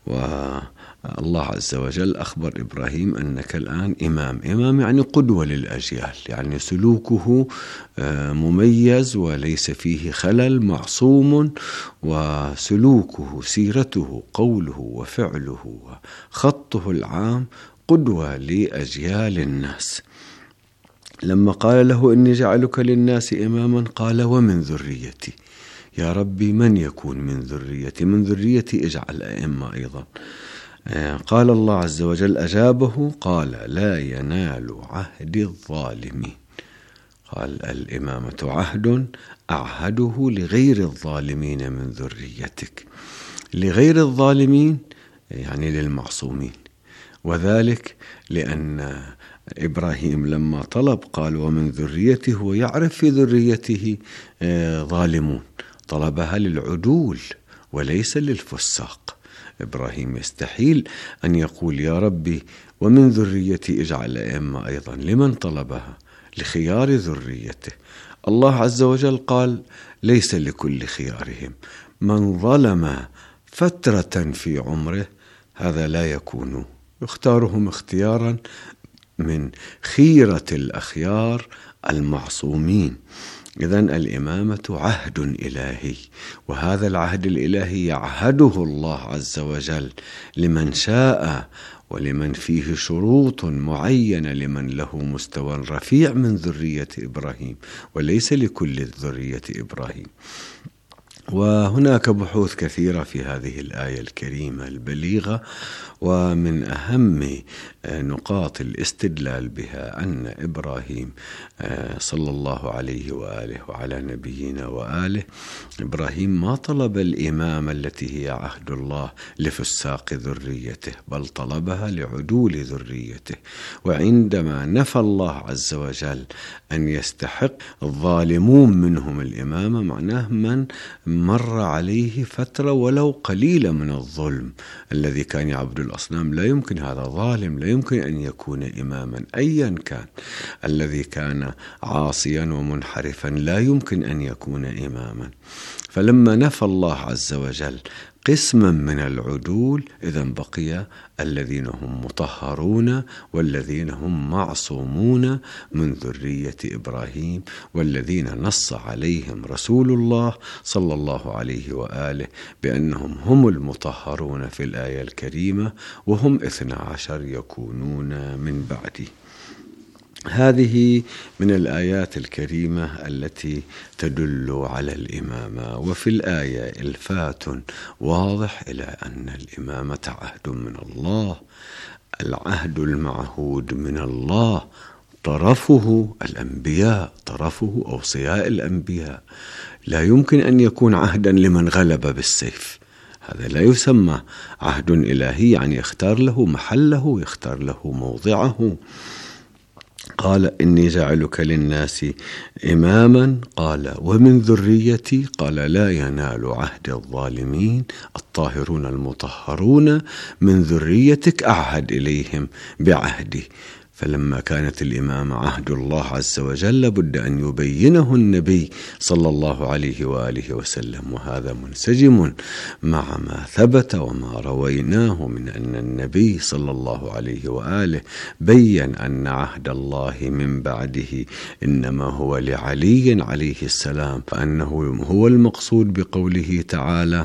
والله عز وجل أخبر إبراهيم أنك الآن إمام. إمام يعني قدوة للأجيال، يعني سلوكه مميز وليس فيه خلل، معصوم، وسلوكه سيرته قوله وفعله وخطه العام قدوة لأجيال الناس. لما قال له إني جعلك للناس إماما قال ومن ذريتي. يا ربي من يكون من ذريتي؟ من ذريتي اجعل أئمة أيضا. قال الله عز وجل أجابه قال لا ينال عهد الظالمين. قال الإمامة عهد أعهده لغير الظالمين من ذريتك. لغير الظالمين يعني للمعصومين، وذلك لأن إبراهيم لما طلب قال ومن ذريته، هو يعرف في ذريته ظالمون، طلبها للعدول وليس للفساق. إبراهيم يستحيل أن يقول يا ربي ومن ذريتي اجعل أئمة أيضا. لمن طلبها؟ لخيار ذريته. الله عز وجل قال ليس لكل خيارهم، من ظلم فترة في عمره هذا لا يكون، يختارهم اختيارا من خيرة الأخيار المعصومين. إذن الإمامة عهد إلهي، وهذا العهد الإلهي يعهده الله عز وجل لمن شاء ولمن فيه شروط معينة، لمن له مستوى رفيع من ذرية إبراهيم، وليس لكل ذرية إبراهيم. وهناك بحوث كثيرة في هذه الآية الكريمة البليغة، ومن أهم نقاط الاستدلال بها أن إبراهيم صلى الله عليه وآله وعلى نبينا وآله، إبراهيم ما طلب الإمامة التي هي عهد الله لفساق ذريته، بل طلبها لعدول ذريته. وعندما نفى الله عز وجل أن يستحق الظالمون منهم الإمامة، معناه من مر عليه فترة ولو قليلة من الظلم. الذي كان يعبد الأصنام لا يمكن، هذا ظالم، لا يمكن أن يكون إماما أيا كان. الذي كان عاصيا ومنحرفا لا يمكن أن يكون إماما. فلما نفى الله عز وجل قسما من العدول، إذن بقي الذين هم مطهرون والذين هم معصومون من ذرية إبراهيم، والذين نص عليهم رسول الله صلى الله عليه وآله بأنهم هم المطهرون في الآية الكريمة، وهم اثنى عشر يكونون من بعده. هذه من الآيات الكريمة التي تدل على الإمامة. وفي الآية إلفات واضح إلى أن الإمامة عهد من الله، العهد المعهود من الله، طرفه الأنبياء، طرفه أوصياء الأنبياء. لا يمكن أن يكون عهدا لمن غلب بالسيف، هذا لا يسمى عهد إلهي، يعني يختار له محله، يختار له موضعه. قال إني جعلك للناس إماما، قال ومن ذريتي، قال لا ينال عهد الظالمين، الطاهرون المطهرون من ذريتك أعهد إليهم بعهدي. فلما كانت الإمامة عهد الله عز وجل لابد أن يبينه النبي صلى الله عليه وآله وسلم، وهذا منسجم مع ما ثبت وما رويناه من أن النبي صلى الله عليه وآله بيّن أن عهد الله من بعده إنما هو لعلي عليه السلام، فأنه هو المقصود بقوله تعالى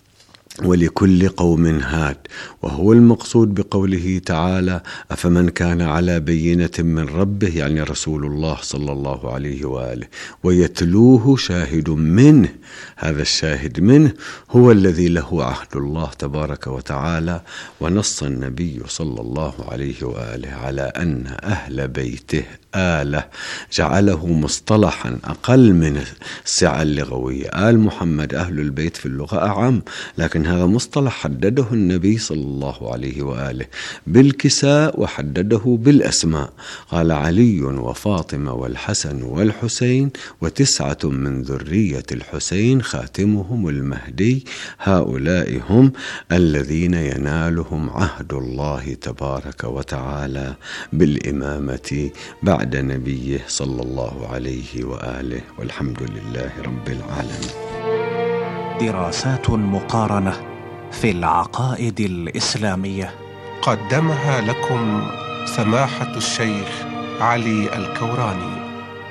ولكل قوم هاد، وهو المقصود بقوله تعالى أفمن كان على بينة من ربه، يعني رسول الله صلى الله عليه وآله، ويتلوه شاهد منه، هذا الشاهد منه هو الذي له عهد الله تبارك وتعالى. ونص النبي صلى الله عليه وآله على أن أهل بيته آله، جعله مصطلحا أقل من السعة اللغوية. آل محمد أهل البيت في اللغة أعم، لكن هذا مصطلح حدده النبي صلى الله عليه وآله بالكساء وحدده بالأسماء، قال علي وفاطمة والحسن والحسين وتسعة من ذرية الحسين خاتمهم المهدي، هؤلاء هم الذين ينالهم عهد الله تبارك وتعالى بالإمامة بعد نبيه صلى الله عليه وآله، والحمد لله رب العالمين. دراسات مقارنة في العقائد الإسلامية قدمها لكم سماحة الشيخ علي الكوراني.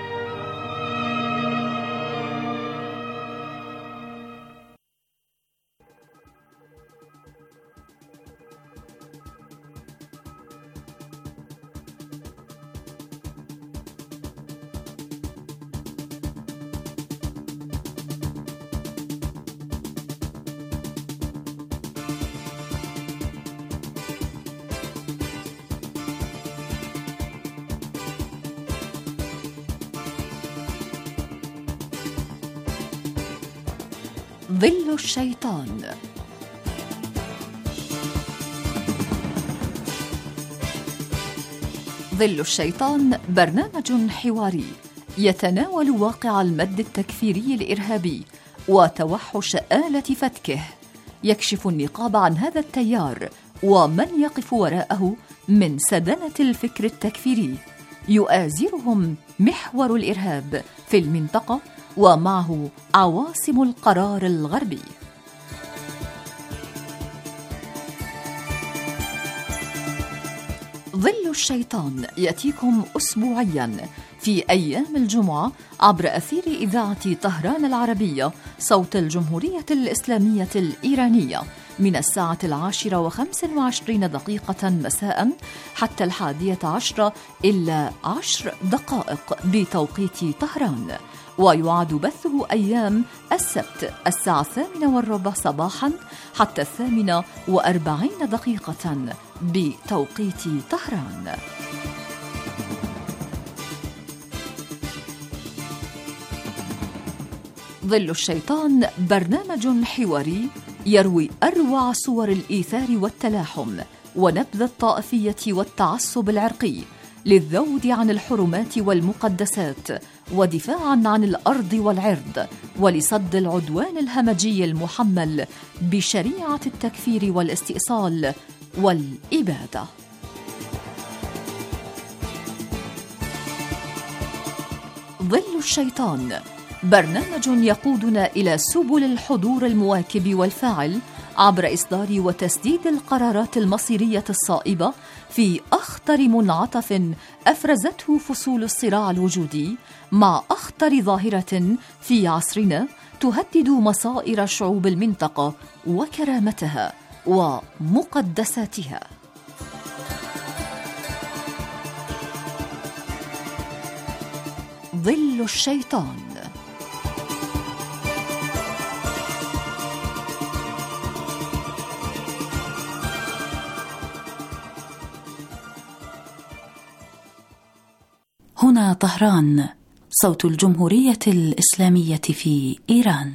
ظل الشيطان. ظل الشيطان برنامج حواري يتناول واقع المد التكفيري الإرهابي وتوحش آلة فتكه، يكشف النقاب عن هذا التيار ومن يقف وراءه من سدنة الفكر التكفيري، يؤازرهم محور الإرهاب في المنطقة ومعه عواصم القرار الغربي. ظل الشيطان يأتيكم أسبوعياً في أيام الجمعة عبر أثير إذاعة طهران العربية صوت الجمهورية الإسلامية الإيرانية من الساعة العاشرة وخمس وعشرين دقيقة مساء حتى الحادية عشرة إلا عشر دقائق بتوقيت طهران، ويعاد بثه أيام السبت الساعة الثامنة والربع صباحا حتى الثامنة وأربعين دقيقة بتوقيت طهران. ظل الشيطان برنامج حواري يروي أروع صور الإيثار والتلاحم ونبذ الطائفية والتعصب العرقي للذود عن الحرمات والمقدسات ودفاعا عن الأرض والعرض ولصد العدوان الهمجي المحمل بشريعة التكفير والاستئصال والإبادة. ظل الشيطان برنامج يقودنا إلى سبل الحضور المواكب والفاعل عبر إصدار وتسديد القرارات المصيرية الصائبة في أخطر منعطف أفرزته فصول الصراع الوجودي مع أخطر ظاهرة في عصرنا تهدد مصائر شعوب المنطقة وكرامتها ومقدساتها. ظل الشيطان. هنا طهران، صوت الجمهورية الإسلامية في إيران.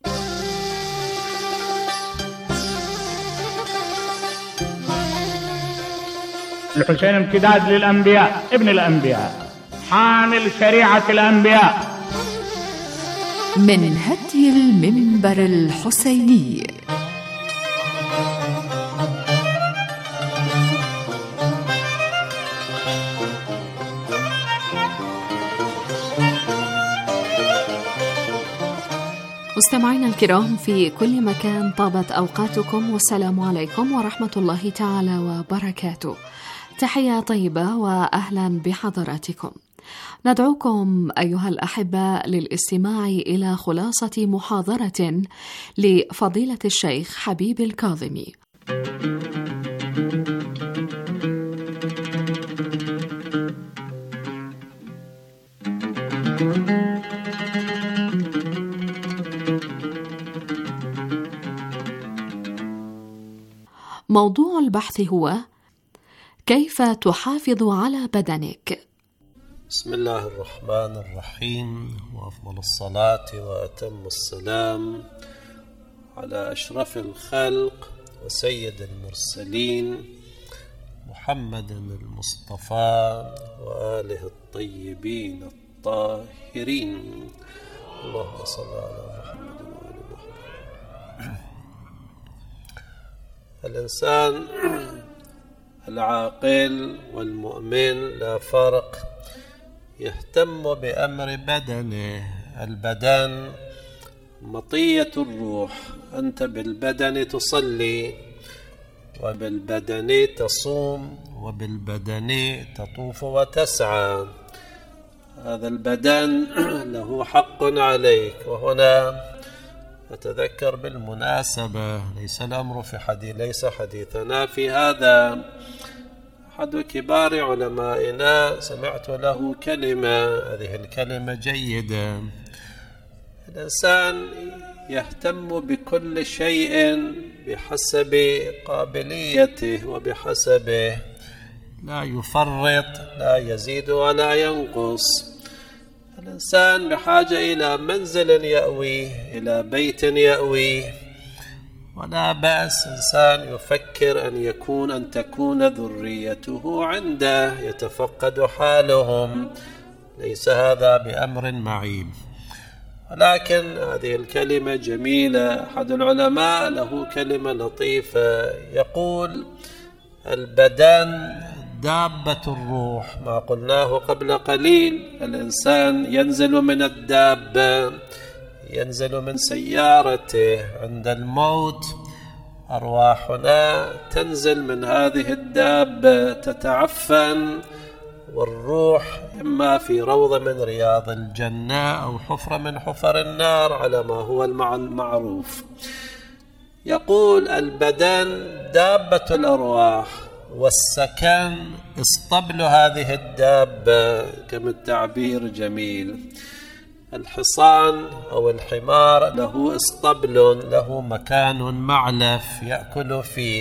الحسين امتداد للأنبياء، ابن الأنبياء، حامل شريعة الأنبياء. من هدي المنبر الحسيني. مستمعينا الكرام في كل مكان، طابت أوقاتكم والسلام عليكم ورحمة الله تعالى وبركاته. تحية طيبة وأهلا بحضراتكم. ندعوكم أيها الأحبة للاستماع إلى خلاصة محاضرة لفضيلة الشيخ حبيب الكاظمي. موضوع البحث هو: كيف تحافظ على بدنك؟ بسم الله الرحمن الرحيم، وأفضل الصلاة وأتم السلام على أشرف الخلق وسيد المرسلين محمد المصطفى وآله الطيبين الطاهرين. اللهم صل على محمد وآل محمد. الإنسان العاقل والمؤمن لا فرق يهتم بأمر بدنه. البدن مطية الروح، أنت بالبدن تصلي، وبالبدن تصوم، وبالبدن تطوف وتسعى. هذا البدن له حق عليك. وهنا أتذكر بالمناسبة، ليس الأمر في حديث ليس حديثنا في هذا، أحد كبار علمائنا سمعت له كلمة، هذه الكلمة جيدة: الإنسان يهتم بكل شيء بحسب قابليته وبحسبه، لا يفرط، لا يزيد ولا ينقص. الإنسان بحاجة إلى منزل يأويه، إلى بيت يأويه، ولا بأس إنسان يفكر أن يكون أن تكون ذريته عنده يتفقد حالهم، ليس هذا بأمر معيب. ولكن هذه الكلمة جميلة. أحد العلماء له كلمة لطيفة يقول: البدن دابة الروح. ما قلناه قبل قليل، الإنسان ينزل من الدابة، ينزل من سيارته عند الموت، أرواحنا تنزل من هذه الدابة تتعفن، والروح إما في روضة من رياض الجنة أو حفرة من حفر النار على ما هو المعروف. يقول: البدن دابة الأرواح، والسكن اسطبل هذه الدابة، كما التعبير جميل. الحصان أو الحمار له اسطبل، له مكان معلف يأكل فيه.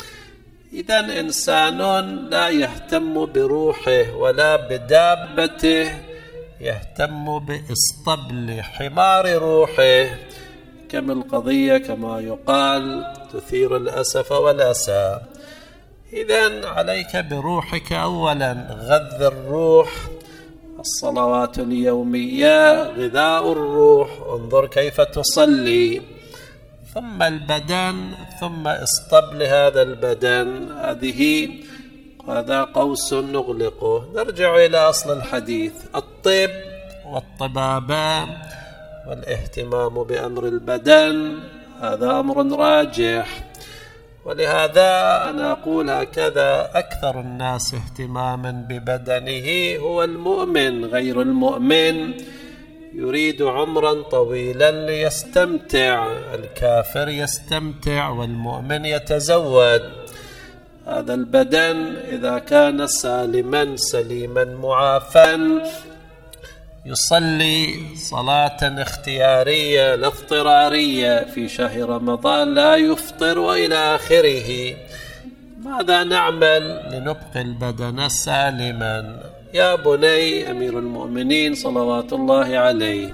إذن إنسان لا يهتم بروحه ولا بدابته، يهتم باسطبل حمار روحه. كم القضية كما يقال تثير الأسف والأسى. إذن عليك بروحك أولا، غذ الروح، الصلوات اليومية غذاء الروح، انظر كيف تصلي، ثم البدن، ثم اسطبل هذا البدن. هذه هذا قوس نغلقه. نرجع إلى أصل الحديث: الطب والطبابة والاهتمام بأمر البدن هذا أمر راجح. ولهذا أنا أقول هكذا: أكثر الناس اهتماما ببدنه هو المؤمن. غير المؤمن يريد عمرا طويلا ليستمتع، الكافر يستمتع والمؤمن يتزود. هذا البدن إذا كان سالما سليما معافا يصلي صلاة اختيارية لا اضطرارية في شهر رمضان، لا يفطر وإلى آخره. ماذا نعمل لنبقي البدن سالما؟ يا بني أمير المؤمنين صلوات الله عليه،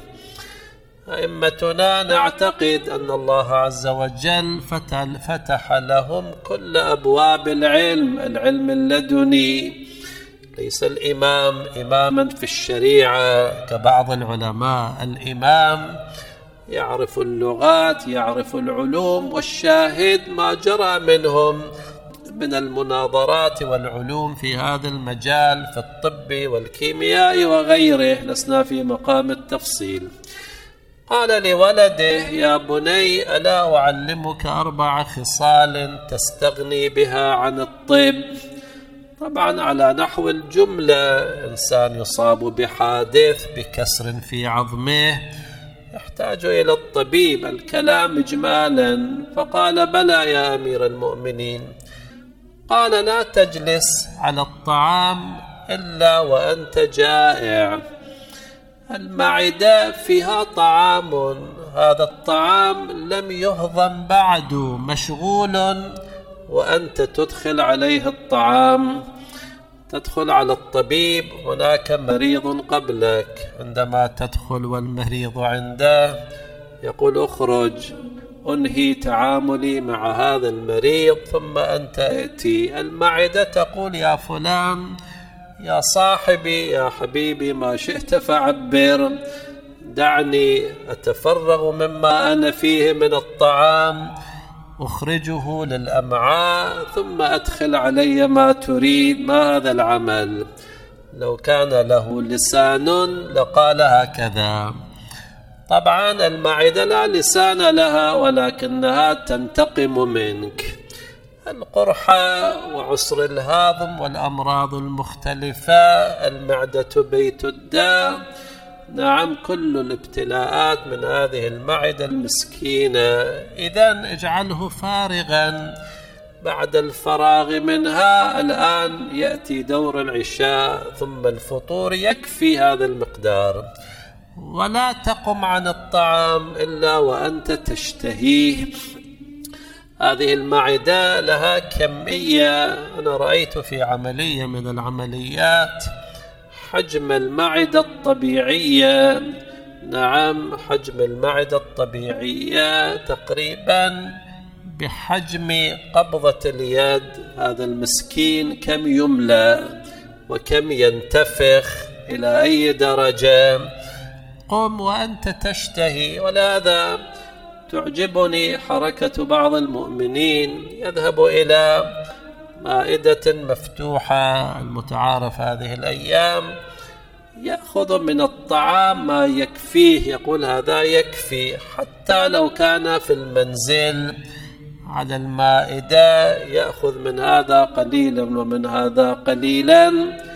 أئمتنا نعتقد أن الله عز وجل فتح لهم كل أبواب العلم، العلم اللدني. ليس الإمام إماما في الشريعة كبعض العلماء، الإمام يعرف اللغات، يعرف العلوم، والشاهد ما جرى منهم من المناظرات والعلوم في هذا المجال في الطب والكيمياء وغيره، لسنا في مقام التفصيل. قال لولده: يا بني ألا أعلمك أربع خصال تستغني بها عن الطب؟ طبعا على نحو الجملة، إنسان يصاب بحادث بكسر في عظمه يحتاج إلى الطبيب، الكلام إجمالا. فقال: بلى يا أمير المؤمنين. قال: لا تجلس على الطعام إلا وأنت جائع، المعدة فيها طعام، هذا الطعام لم يهضم بعد، مشغول، وأنت تدخل عليه الطعام. تدخل على الطبيب، هناك مريض قبلك، عندما تدخل والمريض عنده يقول: اخرج أنهي تعاملي مع هذا المريض ثم أنت ائتي. المعدة تقول: يا فلان، يا صاحبي، يا حبيبي، ما شئت فعبر، دعني أتفرغ مما أنا فيه من الطعام، أخرجه للأمعاء ثم أدخل علي ما تريد. ما هذا العمل؟ لو كان له لسان لقال هكذا. طبعا المعدة لا لسان لها، ولكنها تنتقم منك. القرحة وعسر الهضم والأمراض المختلفة، المعدة بيت الداء. نعم، كل الابتلاءات من هذه المعدة المسكينة. إذن اجعله فارغا. بعد الفراغ منها الآن يأتي دور العشاء ثم الفطور، يكفي هذا المقدار. ولا تقم عن الطعام إلا وأنت تشتهيه. هذه المعدة لها كمية. أنا رأيت في عملية من العمليات حجم المعدة الطبيعية، نعم حجم المعدة الطبيعية تقريبا بحجم قبضة اليد. هذا المسكين كم يملأ وكم ينتفخ إلى أي درجة. قم وأنت تشتهي. ولهذا تعجبني حركة بعض المؤمنين، يذهب إلى مائدة مفتوحة المتعارف هذه الأيام، يأخذ من الطعام ما يكفيه، يقول هذا يكفي، حتى لو كان في المنزل على المائدة يأخذ من هذا قليلا ومن هذا قليلا،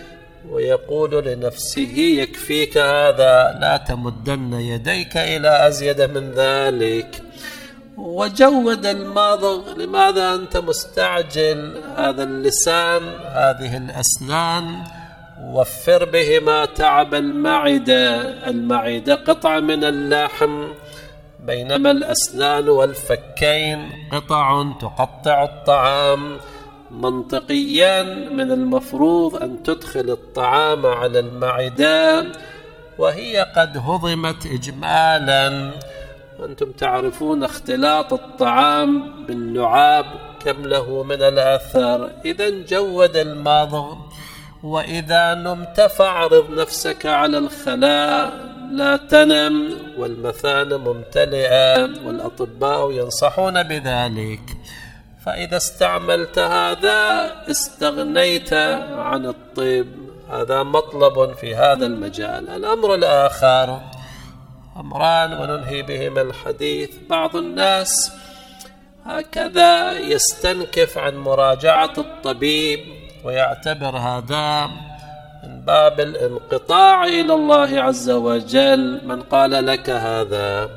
ويقول لنفسه يكفيك هذا، لا تمدن يديك إلى أزيد من ذلك. وجود الماضغ. لماذا أنت مستعجل؟ هذا اللسان، هذه الأسنان، وفر بهما تعب المعدة. المعدة قطعة من اللحم، بينما الأسنان والفكين قطع تقطع الطعام. منطقيا من المفروض أن تدخل الطعام على المعدة وهي قد هضمت إجمالا. وأنتم تعرفون اختلاط الطعام باللعاب كم له من الأثر. إذا جود الماضغ. وإذا نمت فاعرض نفسك على الخلاء، لا تنم، والمثانة ممتلئة، والأطباء ينصحون بذلك. فإذا استعملت هذا استغنيت عن الطب. هذا مطلب في هذا المجال. الأمر الآخر، أمران وننهي بهما الحديث. بعض الناس هكذا يستنكف عن مراجعة الطبيب ويعتبر هذا من باب الانقطاع إلى الله عز وجل. من قال لك هذا؟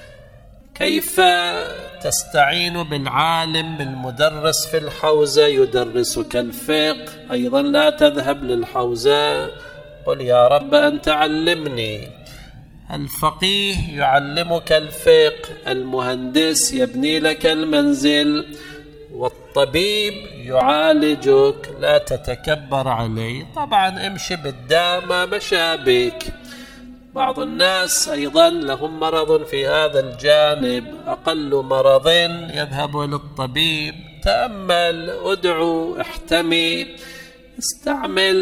كيف تستعين بالعالم بالمدرس في الحوزة يدرسك الفقه؟ أيضا لا تذهب للحوزة قل يا رب أنت علمني. الفقيه يعلمك الفقه، المهندس يبني لك المنزل، والطبيب يعالجك. لا تتكبر عليه. طبعا امشي بالدامة مشابك. بعض الناس أيضا لهم مرض في هذا الجانب، أقل مرض يذهب للطبيب. تأمل، ادعو، احتمي، استعمل